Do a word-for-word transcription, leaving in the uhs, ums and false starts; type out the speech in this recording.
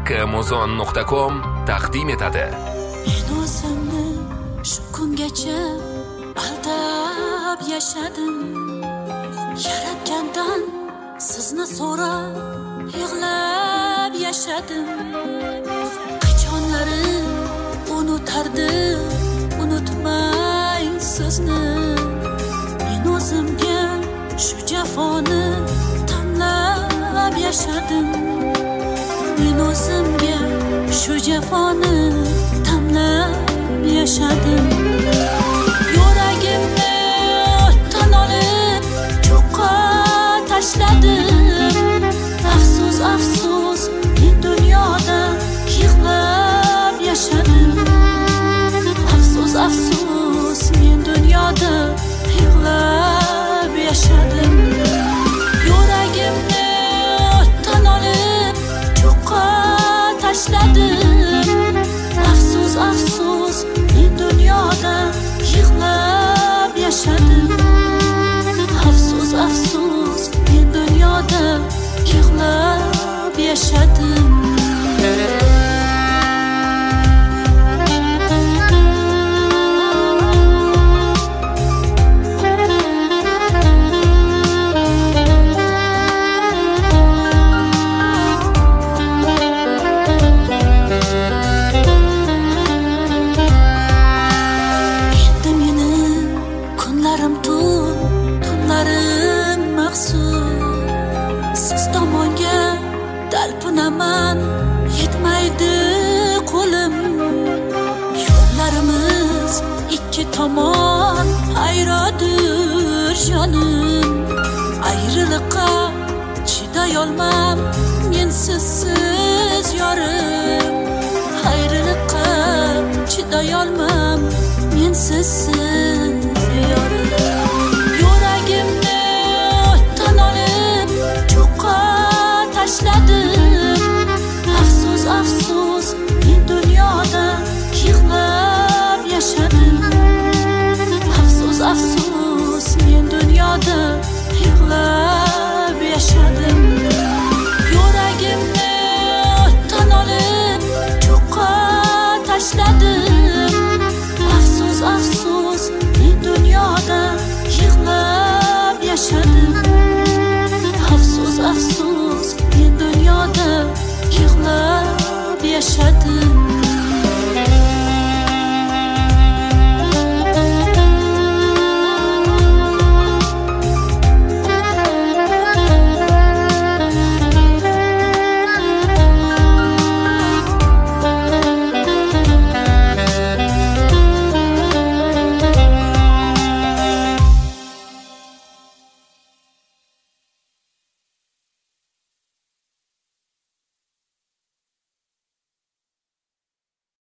amazon nuqta com taqdim etadi. Men o'zimni shu kungacha aldab yashadim. Yaratgandan sizni so'rab yig'lab yashadim. Qachonlari unutardim, unutmay sizni. Men o'zimga shu jafoni tanlab yashadim. Men o'zimga shu jafoni tanlab yashadim. Yuragimni o'tdan olib cho'qqa tashladim. Afsus, afsus, men dunyoda yig'lab yashadim. Afsus, afsus, men dunyoda yig'lab yashadim. Yuragimni o'tdan olib cho'qqa tashladim. Afsus, afsus, men dunyoda yig'lab yashadim. Afsus, afsus, men dunyoda yig'lab yashadim. Talpinaman, yetmaydi qo'lim. Yo'llarimiz ikki tomon ayrodir jonim. Ayriliqqa chiday olmam men sizsiz yorim. Ayriliqqa chiday olmam men sizsiz yorim. Yuragimni o'tdan olib cho'qqa tashladim. Afsus, afsus, men dunyoda yig'lab yashadim. Afsus, afsus, men dunyoda yig'lab yashadim. Yuragimni o'tdan olib cho'qqa tashladim. Afsus, afsus, men dunyoda yig'lab yashadim. Afsus, afsus, men dunyoda yig'lab yashadim.